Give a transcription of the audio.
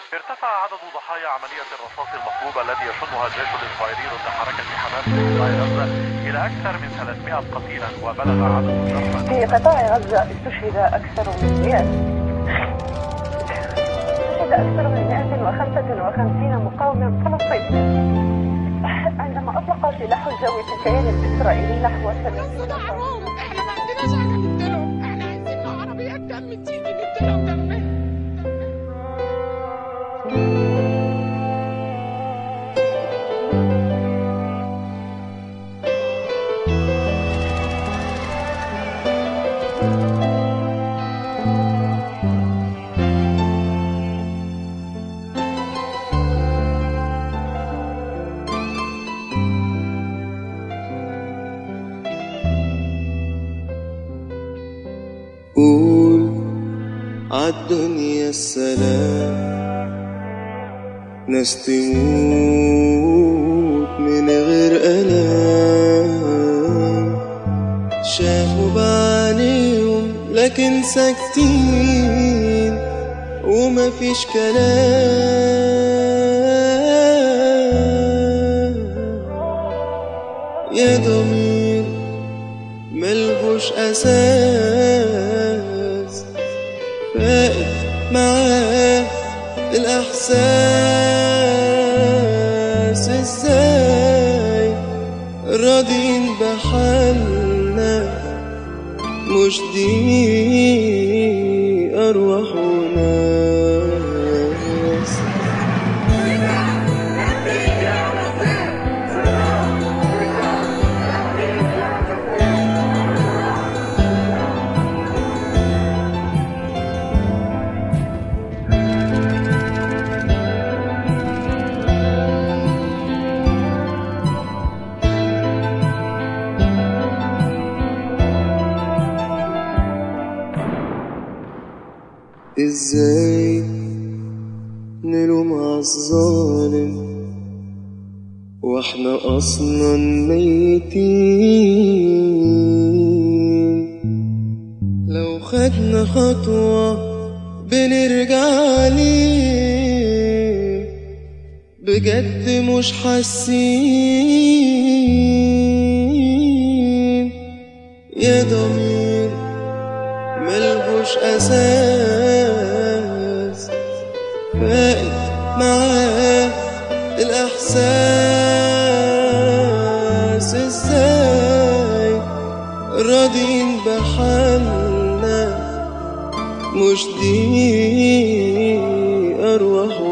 ارتفع عدد ضحايا عملية الرصاص المصلوب الذي يشنها الجيش الإسرائيلي ضد حركة حماس في قطاع غزة إلى أكثر من 300 قتيلا، وبلغ عدد الجرحى في قطاع غزة استشهد أكثر من 155 مقاوم فلسطيني عندما أطلق سلاح الجو في الكيان الإسرائيلي نحو 80. احنا ما عندناش حاجة نديلهم، احنا عايزين عربية دم تيجي نديلهم دم. قول عالدنيا السلام، ناس تموت من غير ألام، شافوا بعينيهم لكن ساكتين وما فيش كلام. يا ضمير ملهوش أساس، فائت معاه الأحساس، إزاي راضين بحالنا؟ مش دي أرواح وناس. ازاي نلوم عالظالم واحنا اصلا ميتين؟ لو خدنا خطوة بنرجع ليه، بجد مش حاسين. يا ضمير ملهوش أساس، فائت معاه الأحساس، إزاي راضين بحالنا؟ مش دي أرواح